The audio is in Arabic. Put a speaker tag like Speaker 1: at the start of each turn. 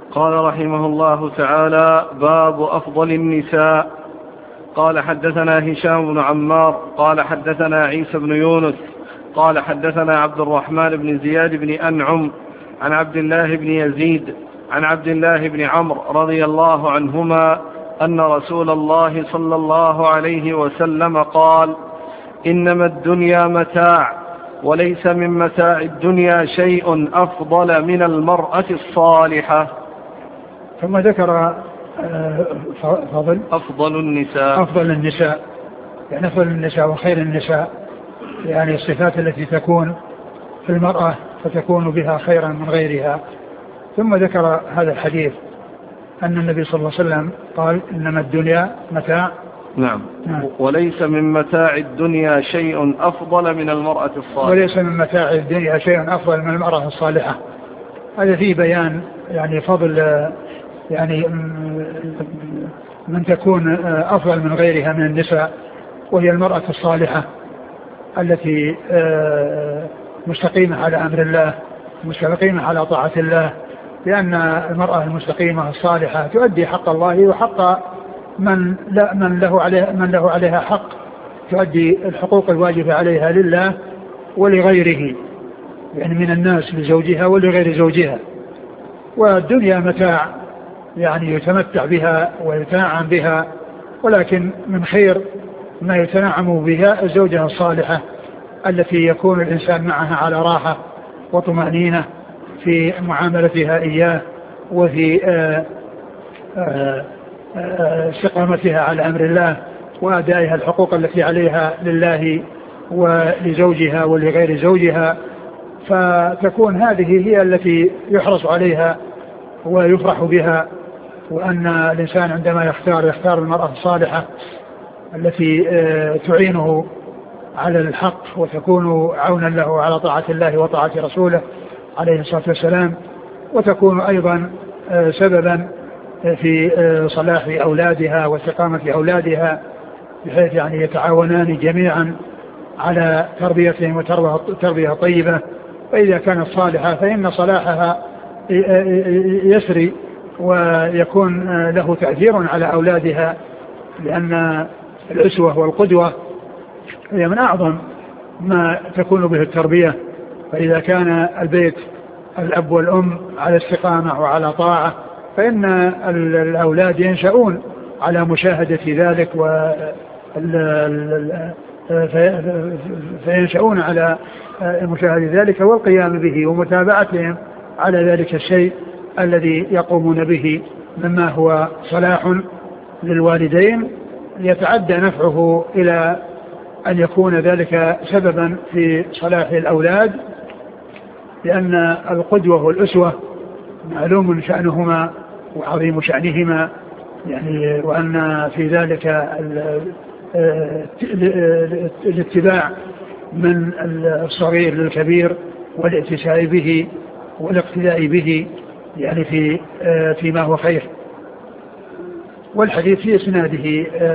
Speaker 1: قال رحمه الله تعالى: باب أفضل النساء. قال: حدثنا هشام بن عمار قال حدثنا عيسى بن يونس قال حدثنا عبد الرحمن بن زياد بن أنعم عن عبد الله بن يزيد عن عبد الله بن عمرو رضي الله عنهما أن رسول الله صلى الله عليه وسلم قال: إنما الدنيا متاع، وليس من متاع الدنيا شيء أفضل من المرأة الصالحة.
Speaker 2: ثم ذكر
Speaker 1: أفضل النساء
Speaker 2: يعني أفضل النساء وخير النساء، يعني الصفات التي تكون في المرأة فتكون بها خيرا من غيرها. ثم ذكر هذا الحديث أن النبي صلى الله عليه وسلم قال: إنما الدنيا متاع.
Speaker 1: نعم. وليس من متاع الدنيا شيء أفضل من المرأة الصالحة.
Speaker 2: وليس من متاع الدنيا شيء أفضل من المرأة الصالحة. هذا فيه بيان يعني فضل يعني من تكون أفضل من غيرها من النساء، وهي المرأة الصالحة التي مستقيمة على أمر الله، مستقيمة على طاعة الله، لأن المرأة المستقيمة الصالحة تؤدي حق الله وحق من له عليها حق، تؤدي الحقوق الواجبة عليها لله ولغيره، يعني من الناس لزوجها ولغير زوجها. والدنيا متاع يعني يتمتع بها ويتنعم بها، ولكن من خير ما يتنعم بها الزوجة الصالحة التي يكون الإنسان معها على راحة وطمأنينة في معاملتها إياه، وفي استقامتها على أمر الله وأدائها الحقوق التي عليها لله ولزوجها ولغير زوجها. فتكون هذه هي التي يحرص عليها ويفرح بها، وأن الإنسان عندما يختار المرأة الصالحة التي تعينه على الحق وتكون عونا له على طاعة الله وطاعة رسوله عليه الصلاة والسلام، وتكون أيضا سببا في صلاح أولادها واستقامة أولادها، بحيث يعني يتعاونان جميعا على تربيتهم وتربية طيبة. فإذا كانت صالحة فإن صلاحها يسري ويكون له تأثير على أولادها، لأن الأسوة والقدوة هي من أعظم ما تكون به التربية. فإذا كان البيت الأب والأم على استقامة وعلى طاعة فإن الأولاد ينشأون على مشاهدة ذلك فينشأون على مشاهدة ذلك والقيام به ومتابعتهم على ذلك الشيء الذي يقومون به مما هو صلاح للوالدين، يتعدى نفعه إلى أن يكون ذلك سببا في صلاح الأولاد، لأن القدوة والأسوة معلوم شأنهما وعظيم شأنهما، يعني وأن في ذلك الاتباع من الصغير للكبير والاتساع به والاقتداء به يعني فيما هو خير. والحديث في إسناده